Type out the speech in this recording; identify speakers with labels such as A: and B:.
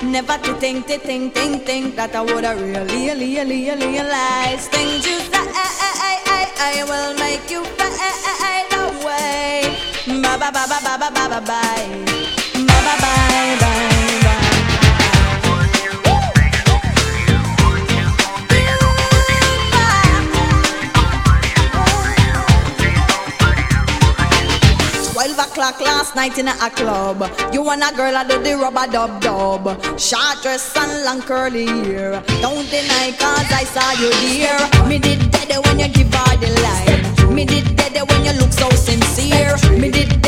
A: Never to think that I would have really realized things you say I will make you fade away. Bye bye bye bye bye bye bye bye bye bye bye bye. O'clock last night in a club. You and a girl I do the rubber dub. Short dress and long curly hair. Don't deny cause I saw you there. Me did dead when you give her the line. Me did dead when you look so sincere. Me did